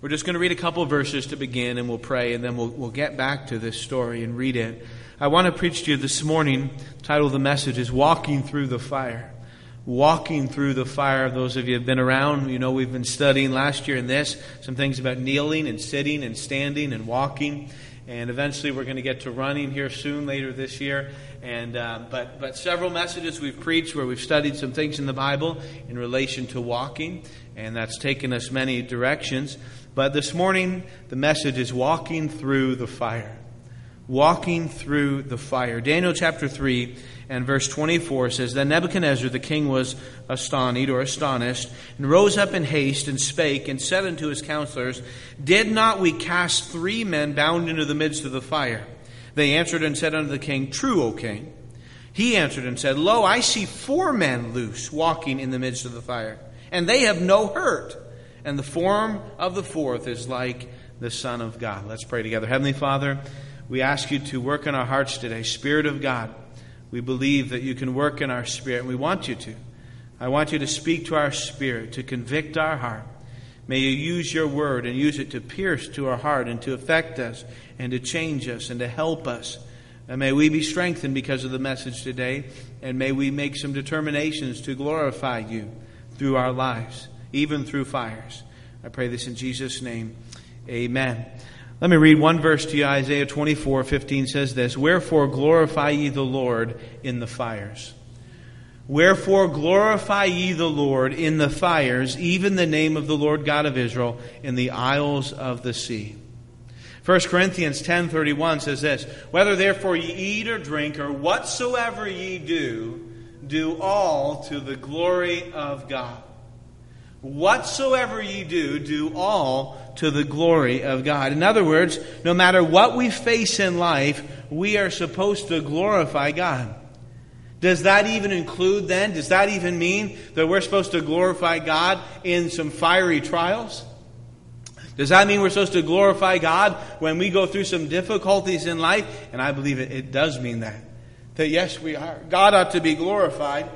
We're just going to read a couple of verses to begin, and we'll pray, and then we'll get back to this story and read it. I want to preach to you this morning. The title of the message is Walking Through the Fire. Walking through the fire. Those of you who have been around, you know we've been studying last year in this, some things about kneeling and sitting and standing and walking. And eventually we're going to get to running here soon, later this year. And but several messages we've preached where we've studied some things in the Bible in relation to walking. And that's taken us many directions. But this morning, the message is walking through the fire. Walking through the fire. Daniel chapter 3 and verse 24 says, Then Nebuchadnezzar the king was astonished, and rose up in haste, and spake, and said unto his counselors, Did not we cast 3 men bound into the midst of the fire? They answered and said unto the king, True, O king. He answered and said, Lo, I see 4 men loose, walking in the midst of the fire, and they have no hurt. And the form of the 4th is like the Son of God. Let's pray together. Heavenly Father, we ask you to work in our hearts today. Spirit of God, we believe that you can work in our spirit, and we want you to. I want you to speak to our spirit, to convict our heart. May you use your word and use it to pierce to our heart and to affect us and to change us and to help us. And may we be strengthened because of the message today, and may we make some determinations to glorify you through our lives, even through fires. I pray this in Jesus' name. Amen. Let me read one verse to you. Isaiah 24:15 says this, Wherefore glorify ye the Lord in the fires. Wherefore glorify ye the Lord in the fires, even the name of the Lord God of Israel in the isles of the sea. 1 Corinthians 10:31 says this, Whether therefore ye eat or drink or whatsoever ye do, do all to the glory of God. Whatsoever ye do, do all to the glory of God. In other words, no matter what we face in life, we are supposed to glorify God. Does that even include then? Does that even mean that we're supposed to glorify God in some fiery trials? Does that mean we're supposed to glorify God when we go through some difficulties in life? And I believe it does mean that. That yes, we are. God ought to be glorified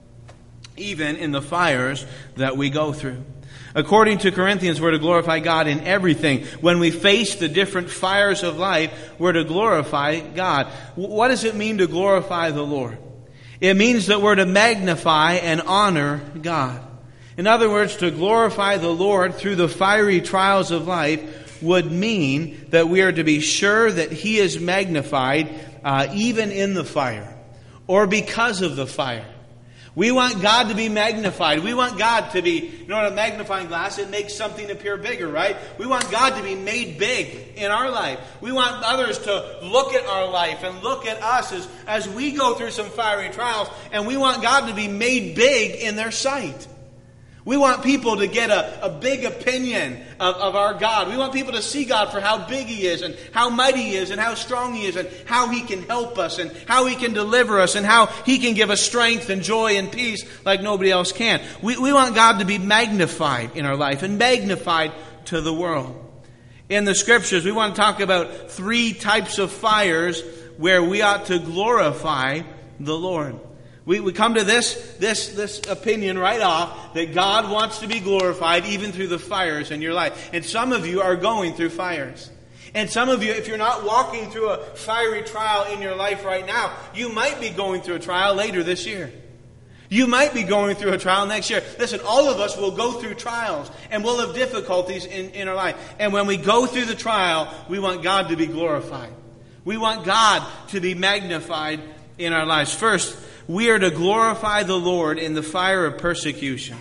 even in the fires that we go through. According to Corinthians, we're to glorify God in everything. When we face the different fires of life, we're to glorify God. What does it mean to glorify the Lord? It means that we're to magnify and honor God. In other words, to glorify the Lord through the fiery trials of life would mean that we are to be sure that He is magnified even in the fire or because of the fire. We want God to be magnified. We want God to be, you know, a magnifying glass, it makes something appear bigger, right? We want God to be made big in our life. We want others to look at our life and look at us as we go through some fiery trials, and we want God to be made big in their sight. We want people to get a big opinion of our God. We want people to see God for how big He is and how mighty He is and how strong He is and how He can help us and how He can deliver us and how He can give us strength and joy and peace like nobody else can. We want God to be magnified in our life and magnified to the world. In the Scriptures, we want to talk about 3 types of fires where we ought to glorify the Lord. We come to this opinion right off that God wants to be glorified even through the fires in your life. And some of you are going through fires. And some of you, if you're not walking through a fiery trial in your life right now, you might be going through a trial later this year. You might be going through a trial next year. Listen, all of us will go through trials and we'll have difficulties in our life. And when we go through the trial, we want God to be glorified. We want God to be magnified in our lives. First, we are to glorify the Lord in the fire of persecution.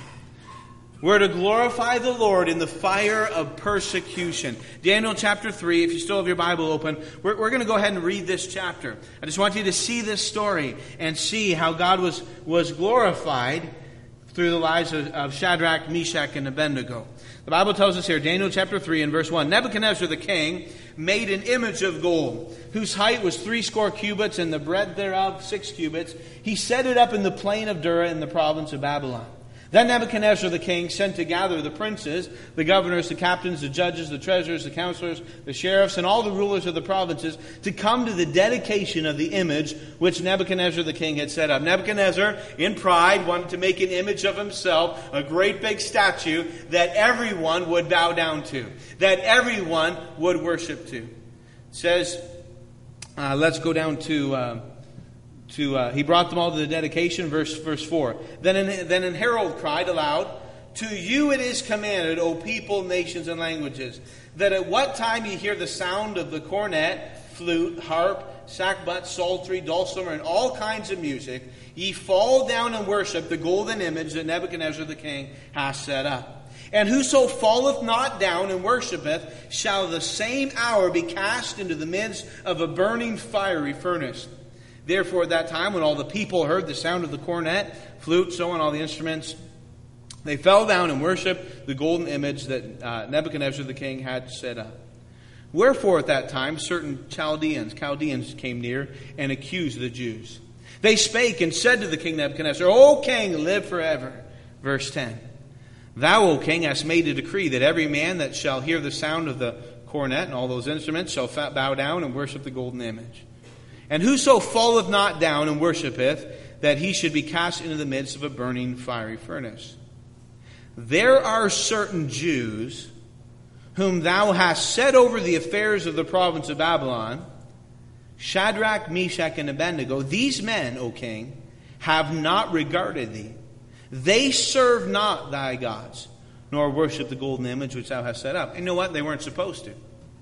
We're to glorify the Lord in the fire of persecution. Daniel chapter 3, if you still have your Bible open, we're going to go ahead and read this chapter. I just want you to see this story and see how God was glorified through the lives of Shadrach, Meshach, and Abednego. The Bible tells us here, Daniel chapter 3 and verse 1, Nebuchadnezzar the king made an image of gold, whose height was 60 cubits, and the breadth thereof 6 cubits. He set it up in the plain of Dura in the province of Babylon. Then Nebuchadnezzar the king sent to gather the princes, the governors, the captains, the judges, the treasurers, the counselors, the sheriffs, and all the rulers of the provinces to come to the dedication of the image which Nebuchadnezzar the king had set up. Nebuchadnezzar, in pride, wanted to make an image of himself, a great big statue that everyone would bow down to, that everyone would worship to. It says, let's go down to he brought them all to the dedication, verse 4. Then an herald cried aloud, "To you it is commanded, O people, nations, and languages, that at what time ye hear the sound of the cornet, flute, harp, sackbut, psaltery, dulcimer, and all kinds of music, ye fall down and worship the golden image that Nebuchadnezzar the king hath set up. And whoso falleth not down and worshipeth, shall the same hour be cast into the midst of a burning fiery furnace." Therefore, at that time, when all the people heard the sound of the cornet, flute, so on, all the instruments, they fell down and worshipped the golden image that Nebuchadnezzar the king had set up. Wherefore, at that time, certain Chaldeans came near and accused the Jews. They spake and said to the king Nebuchadnezzar, "O king, live forever." Verse 10. "Thou, O king, hast made a decree that every man that shall hear the sound of the cornet and all those instruments shall bow down and worship the golden image. And whoso falleth not down and worshipeth, that he should be cast into the midst of a burning fiery furnace. There are certain Jews whom thou hast set over the affairs of the province of Babylon, Shadrach, Meshach, and Abednego. These men, O king, have not regarded thee. They serve not thy gods, nor worship the golden image which thou hast set up." And you know what? They weren't supposed to.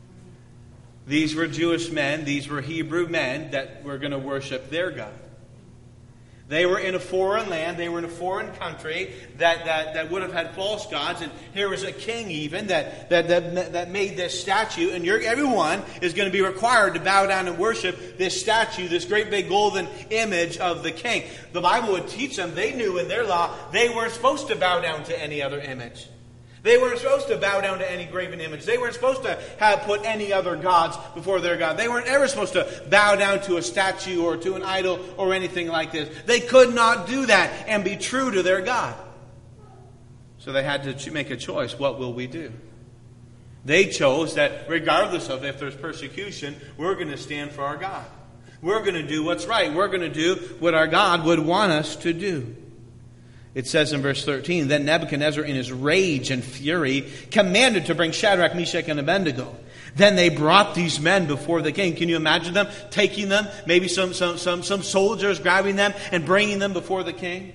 These were Jewish men, these were Hebrew men that were going to worship their God. They were in a foreign land, they were in a foreign country that would have had false gods, and here was a king even that made this statue, and everyone is going to be required to bow down and worship this statue, this great big golden image of the king. The Bible would teach them, they knew in their law, they weren't supposed to bow down to any other image. They weren't supposed to bow down to any graven image. They weren't supposed to have put any other gods before their God. They weren't ever supposed to bow down to a statue or to an idol or anything like this. They could not do that and be true to their God. So they had to make a choice. What will we do? They chose that regardless of if there's persecution, we're going to stand for our God. We're going to do what's right. We're going to do what our God would want us to do. It says in verse 13, "Then Nebuchadnezzar in his rage and fury commanded to bring Shadrach, Meshach, and Abednego. Then they brought these men before the king." Can you imagine them taking them, maybe some soldiers grabbing them and bringing them before the king?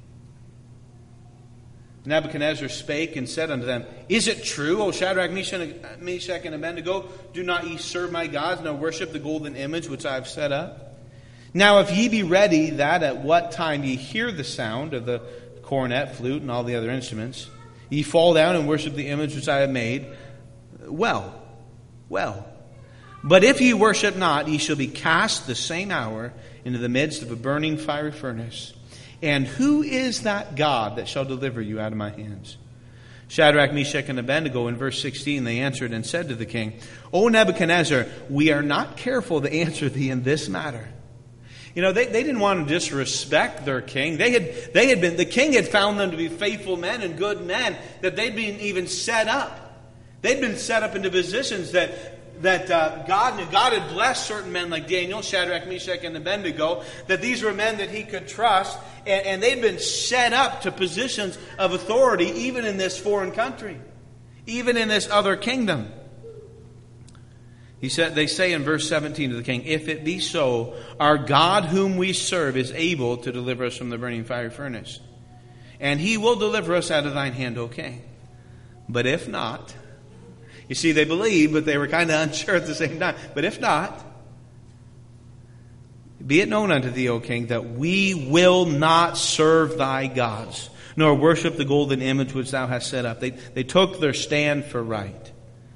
Nebuchadnezzar spake and said unto them, "Is it true, O Shadrach, Meshach, and Abednego, do not ye serve my gods, nor worship the golden image which I have set up? Now if ye be ready, that at what time ye hear the sound of the cornet, flute, and all the other instruments, ye fall down and worship the image which I have made, well. But if ye worship not, ye shall be cast the same hour into the midst of a burning fiery furnace. And who is that God that shall deliver you out of my hands?" Shadrach, Meshach, and Abednego, in verse 16, they answered and said to the king, "O Nebuchadnezzar, we are not careful to answer thee in this matter." You know, they didn't want to disrespect their king. The king had found them to be faithful men and good men, that they'd been even set up. They'd been set up into positions that God knew. God had blessed certain men like Daniel, Shadrach, Meshach, and Abednego, that these were men that he could trust, and they'd been set up to positions of authority even in this foreign country, even in this other kingdom. They say in verse 17 to the king, "If it be so, our God whom we serve is able to deliver us from the burning fiery furnace. And he will deliver us out of thine hand, O king. But if not," you see, they believed, but they were kind of unsure at the same time. "But if not, be it known unto thee, O king, that we will not serve thy gods, nor worship the golden image which thou hast set up." They took their stand for right.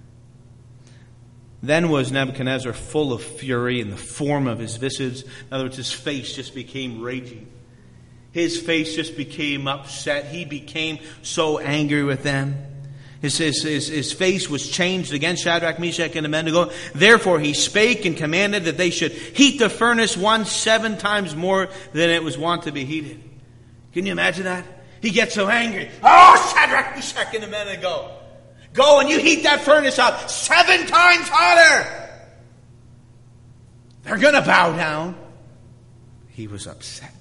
Then was Nebuchadnezzar full of fury in the form of his visage. In other words, his face just became raging. His face just became upset. He became so angry with them. His face was changed against Shadrach, Meshach, and Abednego. Therefore he spake and commanded that they should heat the furnace 7 times more than it was wont to be heated. Can you imagine that? He gets so angry. Oh, Shadrach, Meshach, and Abednego. Go and you heat that furnace up 7 times hotter. They're going to bow down. He was upset.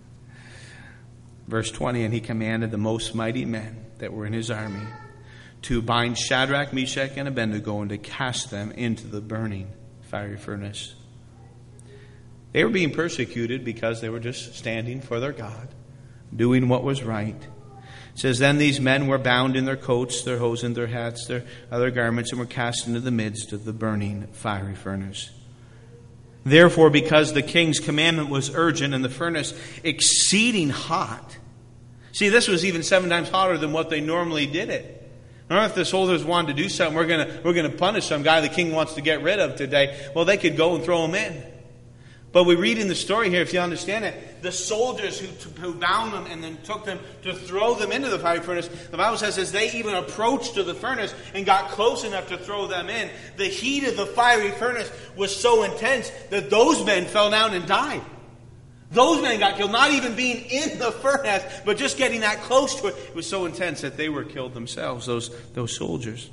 Verse 20, and he commanded the most mighty men that were in his army to bind Shadrach, Meshach, and Abednego and to cast them into the burning fiery furnace. They were being persecuted because they were just standing for their God, doing what was right. It says, then these men were bound in their coats, their hosen, their hats, their other garments, and were cast into the midst of the burning fiery furnace. Therefore, because the king's commandment was urgent and the furnace exceeding hot. See, this was even 7 times hotter than what they normally did it. I don't know if the soldiers wanted to do something. We're going to punish some guy the king wants to get rid of today. Well, they could go and throw him in. But we read in the story here, if you understand it, the soldiers who bound them and then took them to throw them into the fiery furnace, the Bible says as they even approached to the furnace and got close enough to throw them in, the heat of the fiery furnace was so intense that those men fell down and died. Those men got killed, not even being in the furnace, but just getting that close to it. It was so intense that they were killed themselves, those soldiers.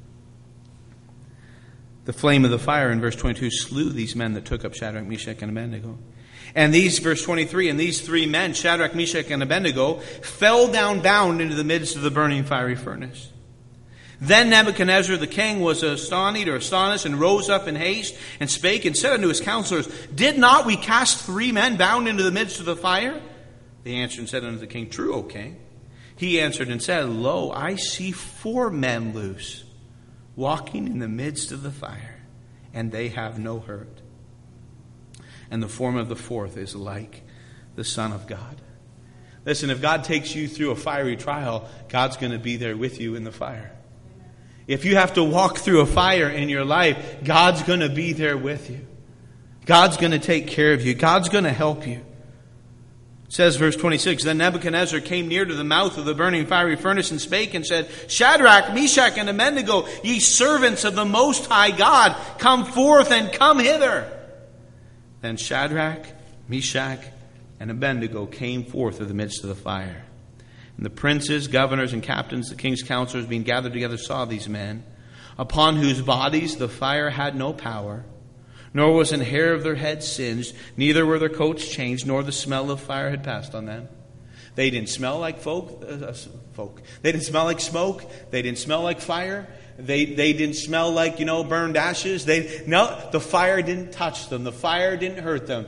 The flame of the fire in verse 22 slew these men that took up Shadrach, Meshach, and Abednego. And these, verse 23, and these 3 men, Shadrach, Meshach, and Abednego, fell down bound into the midst of the burning fiery furnace. Then Nebuchadnezzar the king was astonished, and rose up in haste, and spake, and said unto his counselors, did not we cast 3 men bound into the midst of the fire? They answered and said unto the king, true, O king. He answered and said, lo, I see 4 men loose, walking in the midst of the fire, and they have no hurt. And the form of the 4th is like the Son of God. Listen, if God takes you through a fiery trial, God's going to be there with you in the fire. If you have to walk through a fire in your life, God's going to be there with you. God's going to take care of you. God's going to help you. It says, verse 26, then Nebuchadnezzar came near to the mouth of the burning fiery furnace and spake and said, Shadrach, Meshach, and Abednego, ye servants of the Most High God, come forth and come hither. Then Shadrach, Meshach, and Abednego came forth of the midst of the fire. And the princes, governors, and captains, the king's counselors, being gathered together, saw these men, upon whose bodies the fire had no power, nor was an hair of their head singed, neither were their coats changed, nor the smell of fire had passed on them. They didn't smell like folk. They didn't smell like smoke. They didn't smell like fire. They didn't smell like, burned ashes. The fire didn't touch them. The fire didn't hurt them.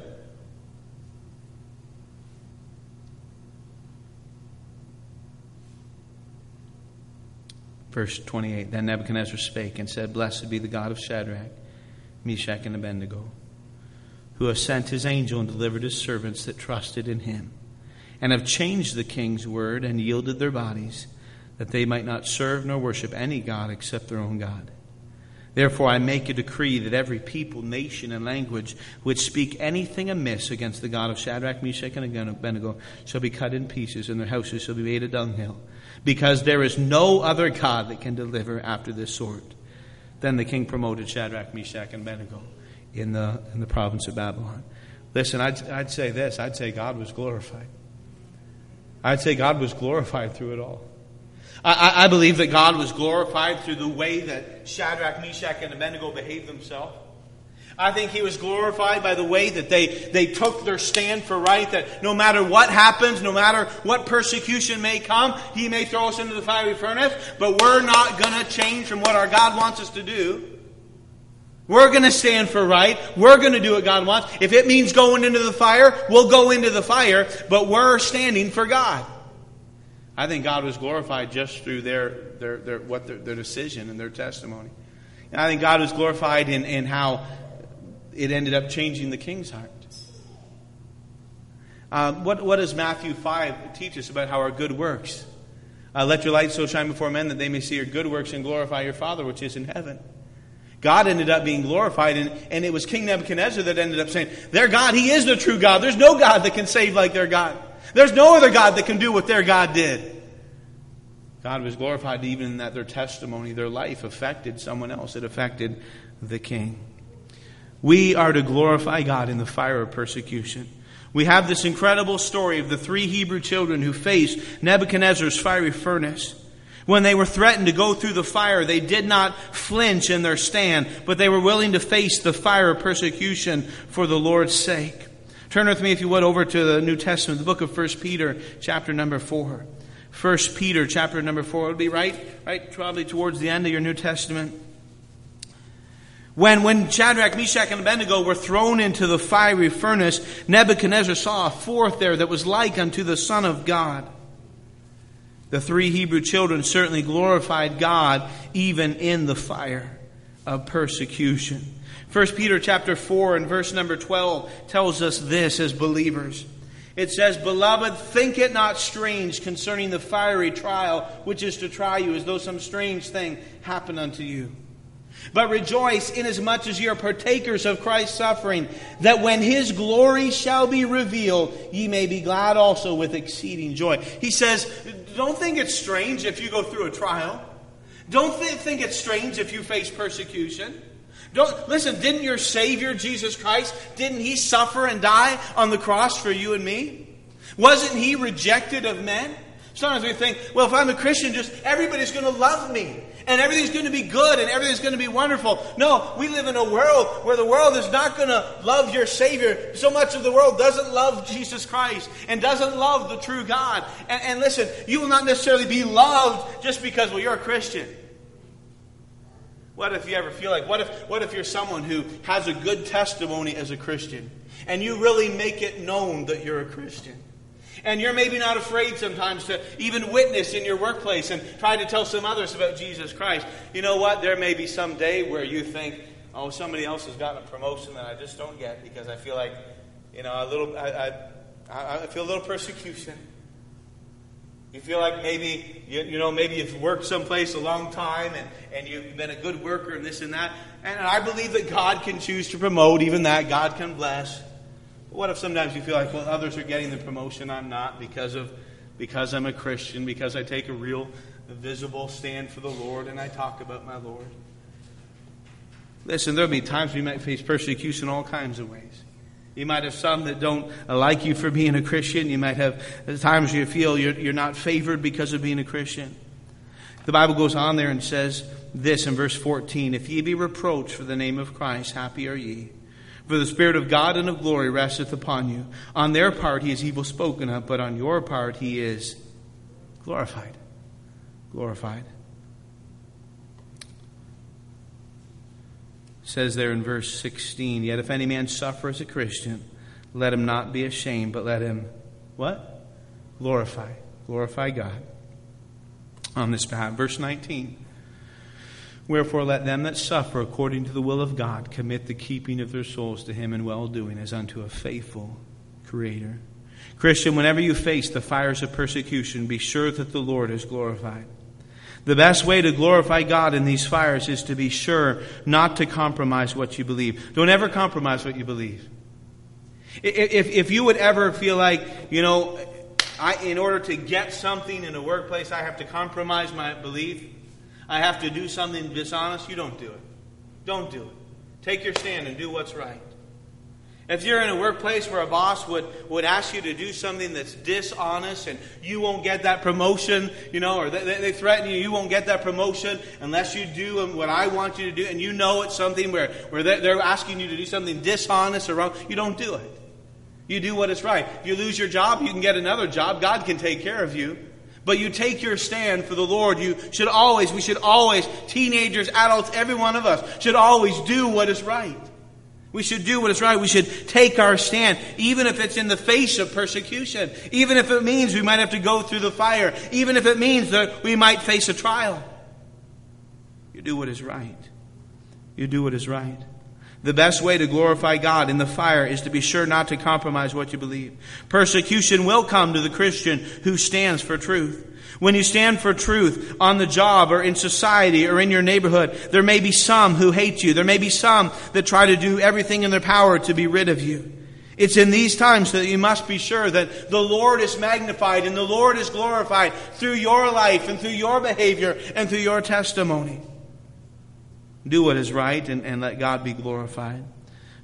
Verse 28, then Nebuchadnezzar spake and said, blessed be the God of Shadrach, Meshach, and Abednego, who has sent his angel and delivered his servants that trusted in him, and have changed the king's word and yielded their bodies, that they might not serve nor worship any god except their own God. Therefore I make a decree that every people, nation, and language which speak anything amiss against the God of Shadrach, Meshach, and Abednego shall be cut in pieces, and their houses shall be made a dunghill, because there is no other God that can deliver after this sort. Then the king promoted Shadrach, Meshach, and Abednego in the province of Babylon. Listen, I'd say this. I'd say God was glorified. I'd say God was glorified through it all. I believe that God was glorified through the way that Shadrach, Meshach, and Abednego behaved themselves. I think he was glorified by the way that they took their stand for right, that no matter what happens, no matter what persecution may come, he may throw us into the fiery furnace, but we're not going to change from what our God wants us to do. We're going to stand for right. We're going to do what God wants. If it means going into the fire, we'll go into the fire, but we're standing for God. I think God was glorified just through their decision and their testimony. And I think God was glorified in how it ended up changing the king's heart. What does Matthew 5 teach us about how our good works? Let your light so shine before men that they may see your good works and glorify your Father which is in heaven. God ended up being glorified, and it was King Nebuchadnezzar that ended up saying, their God, he is the true God. There's no God that can save like their God. There's no other God that can do what their God did. God was glorified even in that their testimony, their life affected someone else. It affected the king. We are to glorify God in the fire of persecution. We have this incredible story of the 3 Hebrew children who faced Nebuchadnezzar's fiery furnace. When they were threatened to go through the fire, they did not flinch in their stand, but they were willing to face the fire of persecution for the Lord's sake. Turn with me, if you would, over to the New Testament, the book of 1 Peter, chapter number 4. 1 Peter, chapter number 4. It would be right probably towards the end of your New Testament. When Shadrach, Meshach, and Abednego were thrown into the fiery furnace, Nebuchadnezzar saw a fourth there that was like unto the Son of God. The 3 Hebrew children certainly glorified God even in the fire of persecution. 1 Peter chapter 4 and verse number 12 tells us this as believers. It says, "Beloved, think it not strange concerning the fiery trial which is to try you, as though some strange thing happened unto you. But rejoice inasmuch as ye are partakers of Christ's suffering, that when His glory shall be revealed, ye may be glad also with exceeding joy." He says, don't think it's strange if you go through a trial. Don't think it's strange if you face persecution. Listen, didn't your Savior, Jesus Christ, didn't He suffer and die on the cross for you and me? Wasn't He rejected of men? Sometimes we think, well, if I'm a Christian, just everybody's going to love me. And everything's going to be good and everything's going to be wonderful. No, we live in a world where the world is not going to love your Savior. So much of the world doesn't love Jesus Christ and doesn't love the true God. And listen, you will not necessarily be loved just because, well, you're a Christian. What if you ever feel like, what if you're someone who has a good testimony as a Christian and you really make it known that you're a Christian? And you're maybe not afraid sometimes to even witness in your workplace and try to tell some others about Jesus Christ. You know what? There may be some day where you think, oh, somebody else has gotten a promotion that I just don't get because I feel like, I feel a little persecution. You feel like maybe, maybe you've worked someplace a long time and you've been a good worker and this and that. And I believe that God can choose to promote even that. God can bless. What if sometimes you feel like, well, others are getting the promotion, I'm not, because I'm a Christian, because I take a real visible stand for the Lord and I talk about my Lord? Listen, there'll be times we might face persecution all kinds of ways. You might have some that don't like you for being a Christian. You might have times you feel you're not favored because of being a Christian. The Bible goes on there and says this in verse 14, "If ye be reproached for the name of Christ, happy are ye. For the Spirit of God and of glory resteth upon you. On their part He is evil spoken of, but on your part He is glorified." Glorified. It says there in verse 16, "Yet if any man suffer as a Christian, let him not be ashamed, but let him," what? Glorify. Glorify God on this behalf. Verse 19. "Wherefore let them that suffer according to the will of God commit the keeping of their souls to Him in well-doing as unto a faithful Creator." Christian, whenever you face the fires of persecution, be sure that the Lord is glorified. The best way to glorify God in these fires is to be sure not to compromise what you believe. Don't ever compromise what you believe. If you would ever feel like, in order to get something in a workplace, I have to compromise my belief, I have to do something dishonest, you don't do it. Don't do it. Take your stand and do what's right. If you're in a workplace where a boss would ask you to do something that's dishonest and you won't get that promotion, or they threaten you won't get that promotion unless you do what I want you to do, and it's something where they're asking you to do something dishonest or wrong, you don't do it. You do what is right. If you lose your job, you can get another job. God can take care of you. But you take your stand for the Lord. We should always, teenagers, adults, every one of us, should always do what is right. We should do what is right. We should take our stand, even if it's in the face of persecution. Even if it means we might have to go through the fire. Even if it means that we might face a trial. You do what is right. You do what is right. The best way to glorify God in the fire is to be sure not to compromise what you believe. Persecution will come to the Christian who stands for truth. When you stand for truth on the job or in society or in your neighborhood, there may be some who hate you. There may be some that try to do everything in their power to be rid of you. It's in these times that you must be sure that the Lord is magnified and the Lord is glorified through your life and through your behavior and through your testimony. Do what is right and let God be glorified.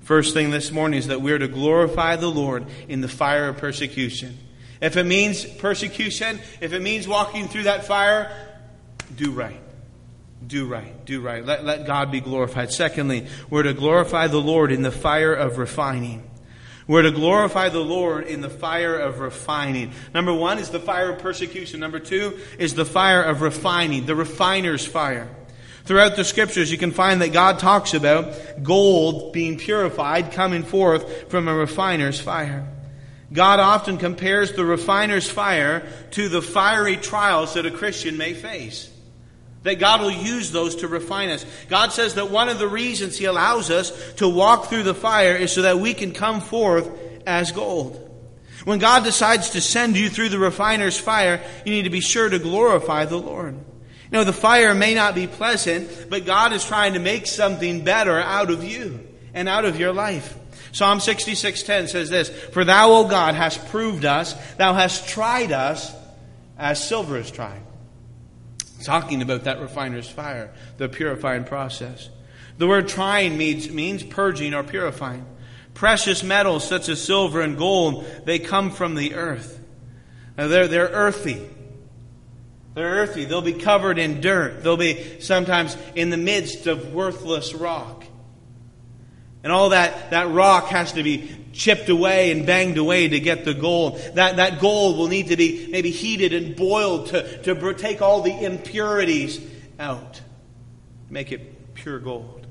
First thing this morning is that we're to glorify the Lord in the fire of persecution. If it means persecution, if it means walking through that fire, do right. Do right. Do right. Let God be glorified. Secondly, we're to glorify the Lord in the fire of refining. We're to glorify the Lord in the fire of refining. Number one is the fire of persecution. Number two is the fire of refining, the refiner's fire. Throughout the Scriptures, you can find that God talks about gold being purified, coming forth from a refiner's fire. God often compares the refiner's fire to the fiery trials that a Christian may face. That God will use those to refine us. God says that one of the reasons He allows us to walk through the fire is so that we can come forth as gold. When God decides to send you through the refiner's fire, you need to be sure to glorify the Lord. You know, the fire may not be pleasant, but God is trying to make something better out of you and out of your life. Psalm 66:10 says this, "For thou, O God, hast proved us, thou hast tried us as silver is tried." Talking about that refiner's fire, the purifying process. The word trying means purging or purifying. Precious metals such as silver and gold, they come from the earth. Now they're earthy. They're earthy. They'll be covered in dirt. They'll be sometimes in the midst of worthless rock. And all that rock has to be chipped away and banged away to get the gold. That gold will need to be maybe heated and boiled to take all the impurities out. Make it pure gold.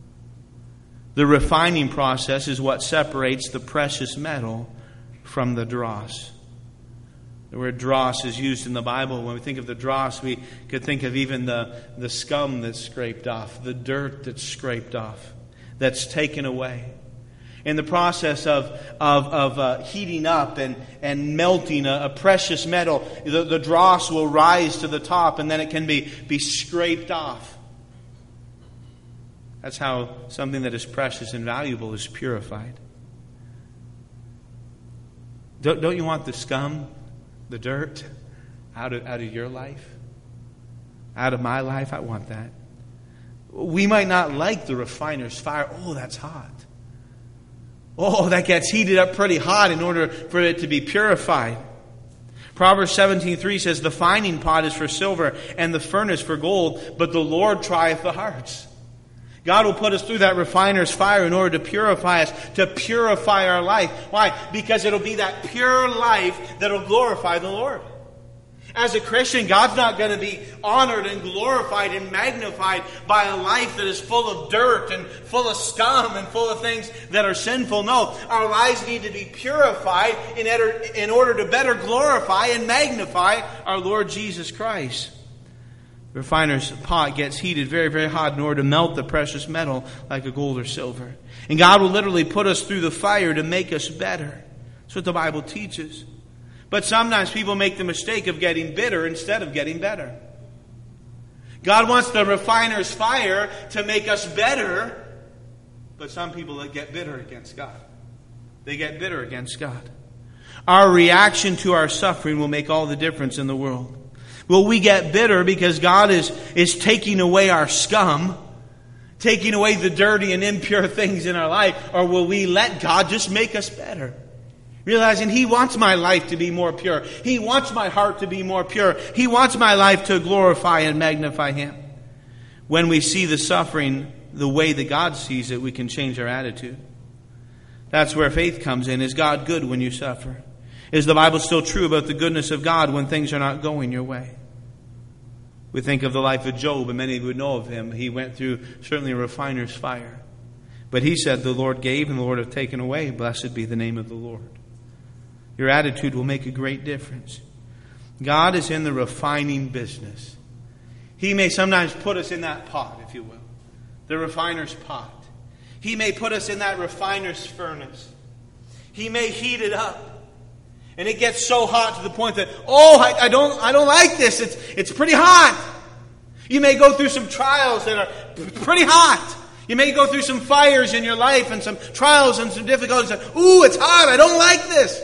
The refining process is what separates the precious metal from the dross. The word dross is used in the Bible. When we think of the dross, we could think of even the scum that's scraped off, the dirt that's scraped off, that's taken away. In the process of heating up and melting a precious metal, the dross will rise to the top and then it can be scraped off. That's how something that is precious and valuable is purified. Don't you want the scum, the dirt, out of your life? Out of my life? I want that. We might not like the refiner's fire. Oh, that's hot. Oh, that gets heated up pretty hot in order for it to be purified. Proverbs 17:3 says, "The fining pot is for silver and the furnace for gold, but the Lord trieth the hearts." God will put us through that refiner's fire in order to purify us, to purify our life. Why? Because it'll be that pure life that will glorify the Lord. As a Christian, God's not going to be honored and glorified and magnified by a life that is full of dirt and full of scum and full of things that are sinful. No, our lives need to be purified in order to better glorify and magnify our Lord Jesus Christ. The refiner's pot gets heated very, very hot in order to melt the precious metal like a gold or silver. And God will literally put us through the fire to make us better. That's what the Bible teaches. But sometimes people make the mistake of getting bitter instead of getting better. God wants the refiner's fire to make us better, but some people get bitter against God. They get bitter against God. Our reaction to our suffering will make all the difference in the world. Will we get bitter because God is taking away our scum, taking away the dirty and impure things in our life, or will we let God just make us better? Realizing He wants my life to be more pure. He wants my heart to be more pure. He wants my life to glorify and magnify Him. When we see the suffering the way that God sees it, we can change our attitude. That's where faith comes in. Is God good when you suffer? Is the Bible still true about the goodness of God when things are not going your way? We think of the life of Job, and many would know of him. He went through certainly a refiner's fire. But he said, "The Lord gave and the Lord hath taken away. Blessed be the name of the Lord." Your attitude will make a great difference. God is in the refining business. He may sometimes put us in that pot, if you will. The refiner's pot. He may put us in that refiner's furnace. He may heat it up. And it gets so hot to the point that, I don't like this. It's pretty hot. You may go through some trials that are pretty hot. You may go through some fires in your life and some trials and some difficulties. It's hot. I don't like this.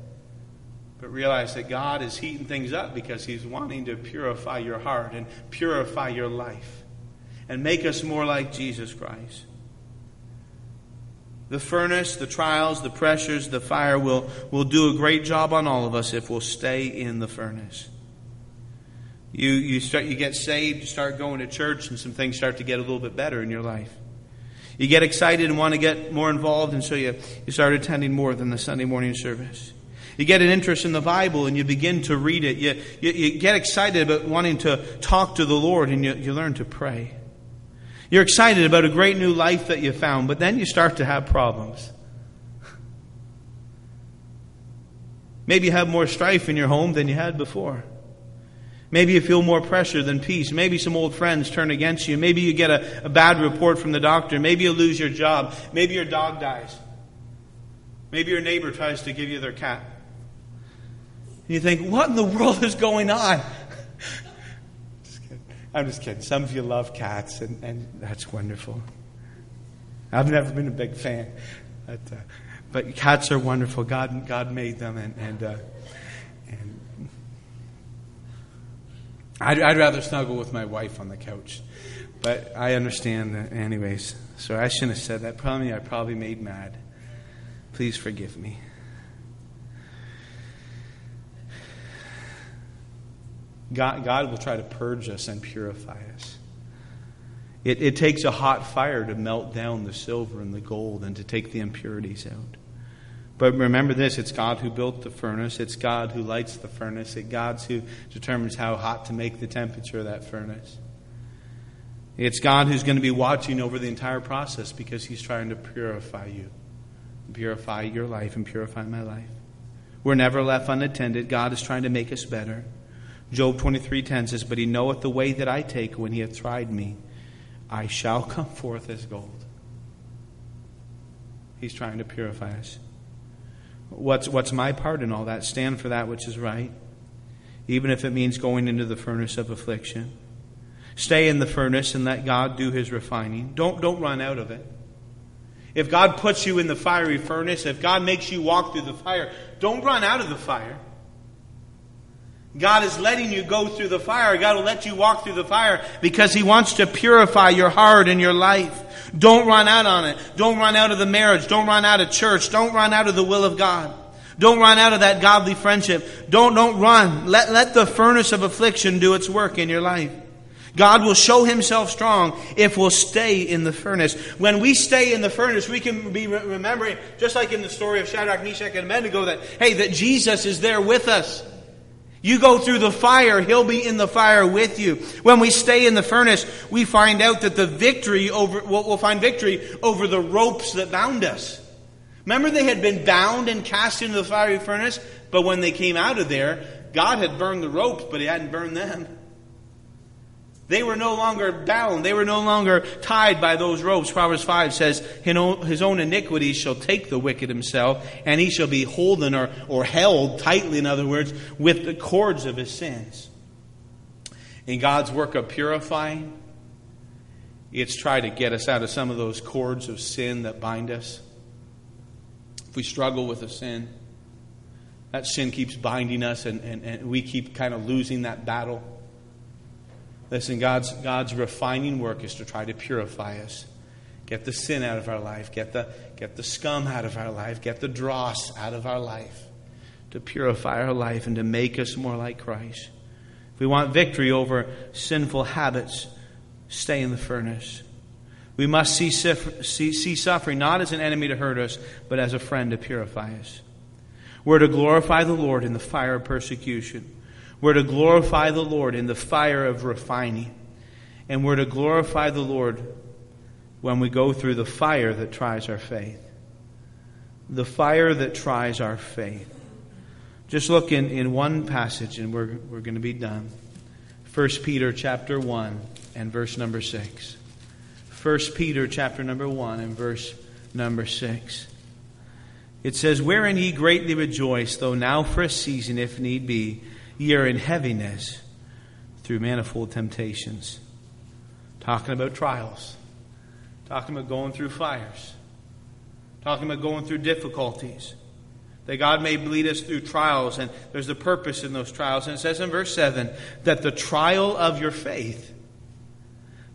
But realize that God is heating things up because He's wanting to purify your heart and purify your life and make us more like Jesus Christ. The furnace, the trials, the pressures, the fire will do a great job on all of us if we'll stay in the furnace. You get saved, you start going to church, and some things start to get a little bit better in your life. You get excited and want to get more involved, and so you start attending more than the Sunday morning service. You get an interest in the Bible and you begin to read it. You get excited about wanting to talk to the Lord, and you learn to pray. You're excited about a great new life that you found, but then you start to have problems. Maybe you have more strife in your home than you had before. Maybe you feel more pressure than peace. Maybe some old friends turn against you. Maybe you get a bad report from the doctor. Maybe you lose your job. Maybe your dog dies. Maybe your neighbor tries to give you their cat. And you think, what in the world is going on? I'm just kidding. Some of you love cats, and that's wonderful. I've never been a big fan. But cats are wonderful. God made them, and I'd rather snuggle with my wife on the couch. But I understand that anyways. So I shouldn't have said that. I probably made mad. Please forgive me. God will try to purge us and purify us. It takes a hot fire to melt down the silver and the gold and to take the impurities out. But remember this, it's God who built the furnace. It's God who lights the furnace. It's God who determines how hot to make the temperature of that furnace. It's God who's going to be watching over the entire process because He's trying to purify you. Purify your life and purify my life. We're never left unattended. God is trying to make us better. Job 23:10 says, "But He knoweth the way that I take. When He hath tried me, I shall come forth as gold." He's trying to purify us. What's my part in all that? Stand for that which is right, even if it means going into the furnace of affliction. Stay in the furnace and let God do His refining. Don't run out of it. If God puts you in the fiery furnace, if God makes you walk through the fire, don't run out of the fire. God is letting you go through the fire. God will let you walk through the fire because He wants to purify your heart and your life. Don't run out on it. Don't run out of the marriage. Don't run out of church. Don't run out of the will of God. Don't run out of that godly friendship. Don't run. Let the furnace of affliction do its work in your life. God will show Himself strong if we'll stay in the furnace. When we stay in the furnace, we can be remembering, just like in the story of Shadrach, Meshach, and Abednego, that Jesus is there with us. You go through the fire, He'll be in the fire with you. When we stay in the furnace, we find out that we'll find victory over the ropes that bound us. Remember, they had been bound and cast into the fiery furnace, but when they came out of there, God had burned the ropes, but He hadn't burned them. They were no longer bound. They were no longer tied by those ropes. Proverbs 5 says, his own iniquities shall take the wicked himself, and he shall be holden or held tightly, in other words, with the cords of his sins. In God's work of purifying, it's try to get us out of some of those cords of sin that bind us. If we struggle with a sin, that sin keeps binding us, and we keep kind of losing that battle. Listen, God's refining work is to try to purify us. Get the sin out of our life. Get the scum out of our life. Get the dross out of our life. To purify our life and to make us more like Christ. If we want victory over sinful habits, stay in the furnace. We must see suffering not as an enemy to hurt us, but as a friend to purify us. We're to glorify the Lord in the fire of persecution. We're to glorify the Lord in the fire of refining. And we're to glorify the Lord when we go through the fire that tries our faith. The fire that tries our faith. Just look in one passage and we're going to be done. 1 Peter chapter 1 and verse number 6. 1 Peter chapter number 1 and verse number 6. It says, "Wherein ye greatly rejoice, though now for a season, if need be, ye are in heaviness through manifold temptations." Talking about trials. Talking about going through fires. Talking about going through difficulties. That God may lead us through trials, and there's a purpose in those trials. And it says in verse 7, that the trial of your faith,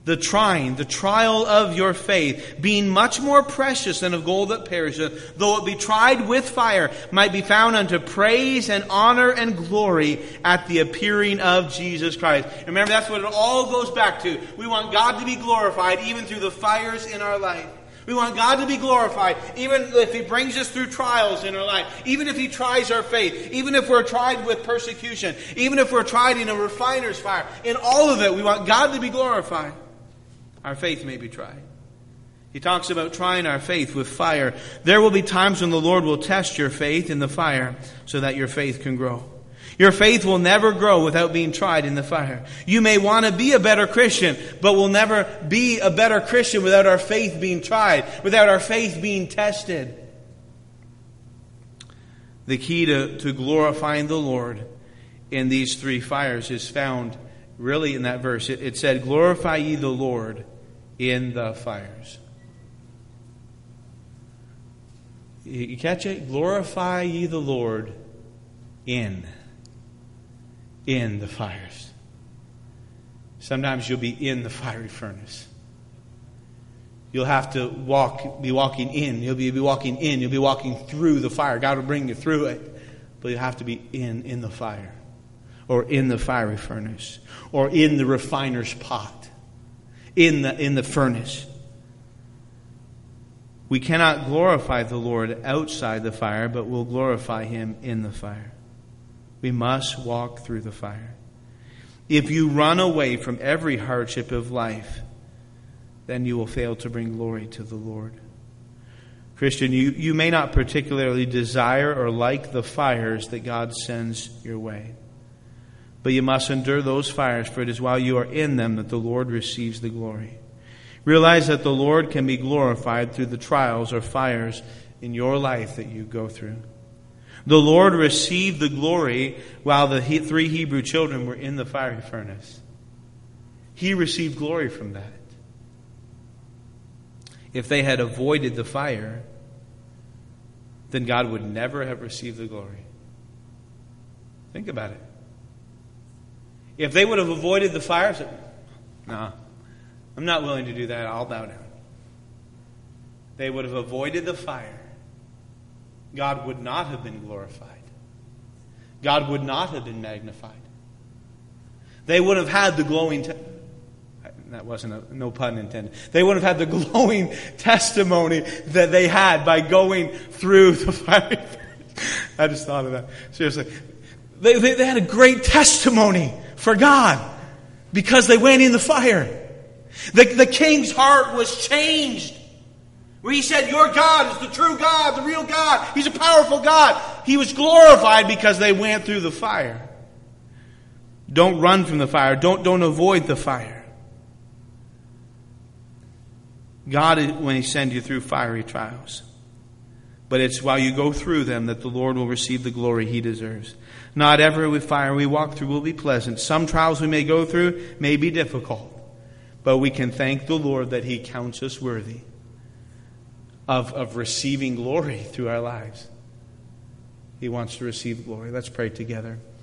the trying, the trial of your faith, being much more precious than of gold that perisheth, though it be tried with fire, might be found unto praise and honor and glory at the appearing of Jesus Christ. Remember, that's what it all goes back to. We want God to be glorified even through the fires in our life. We want God to be glorified even if He brings us through trials in our life, even if He tries our faith, even if we're tried with persecution, even if we're tried in a refiner's fire. In all of it, we want God to be glorified. Our faith may be tried. He talks about trying our faith with fire. There will be times when the Lord will test your faith in the fire so that your faith can grow. Your faith will never grow without being tried in the fire. You may want to be a better Christian, but we'll never be a better Christian without our faith being tried, without our faith being tested. The key to glorifying the Lord in these three fires is found really in that verse. It said, glorify ye the Lord in the fires. You catch it? Glorify ye the Lord in the fires. Sometimes you'll be in the fiery furnace. You'll have to be walking in. You'll be walking in. You'll be walking through the fire. God will bring you through it. But you'll have to be in the fire. Or in the fiery furnace. Or in the refiner's pot. In the furnace. We cannot glorify the Lord outside the fire, but we'll glorify Him in the fire. We must walk through the fire. If you run away from every hardship of life, then you will fail to bring glory to the Lord. Christian, you may not particularly desire or like the fires that God sends your way. But you must endure those fires, for it is while you are in them that the Lord receives the glory. Realize that the Lord can be glorified through the trials or fires in your life that you go through. The Lord received the glory while the three Hebrew children were in the fiery furnace. He received glory from that. If they had avoided the fire, then God would never have received the glory. Think about it. If they would have avoided the fire, no, I'm not willing to do that. I'll bow down. They would have avoided the fire. God would not have been glorified. God would not have been magnified. They would have had the glowing... that wasn't no pun intended. They would have had the glowing testimony that they had by going through the fire. I just thought of that. Seriously. They had a great testimony for God because they went in the fire. The king's heart was changed. Where he said, your God is the true God, the real God. He's a powerful God. He was glorified because they went through the fire. Don't run from the fire. Don't avoid the fire. God, when He sends you through fiery trials. But it's while you go through them that the Lord will receive the glory He deserves. Not every fire we walk through will be pleasant. Some trials we may go through may be difficult. But we can thank the Lord that He counts us worthy of receiving glory through our lives. He wants to receive glory. Let's pray together.